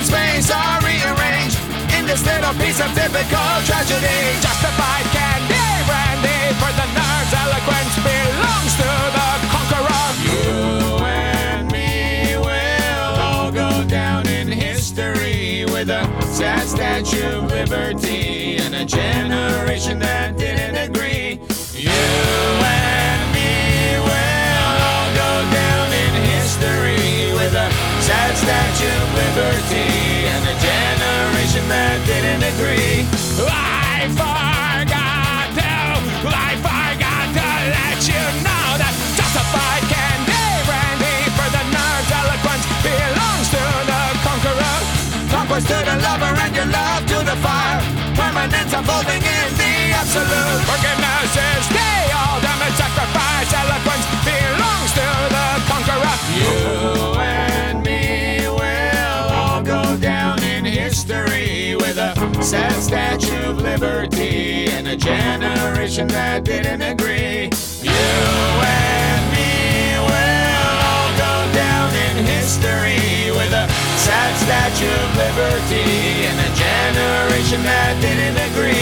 space are rearranged in this little piece of typical tragedy. Justified candy brandy for the nerds. Eloquence belongs to the conqueror. You and me will all go down in history with a sad Statue of Liberty and a generation that didn't agree. You and me will all go down in history with a sad Statue of Liberty and a generation that didn't agree. I forgot to let you know that justified candy brandy for the nerds. Eloquence belongs to the conqueror. Conquest to the lover and your love to the fire. Permanence unfolding in the absolute. Forgiveness is the ultimate sacrifice. Eloquence belongs to the conqueror. You and me will all go down in history with a sad Statue of Liberty and a generation that didn't agree. You and me will all go down in history with a sad Statue of Liberty and a generation that didn't agree.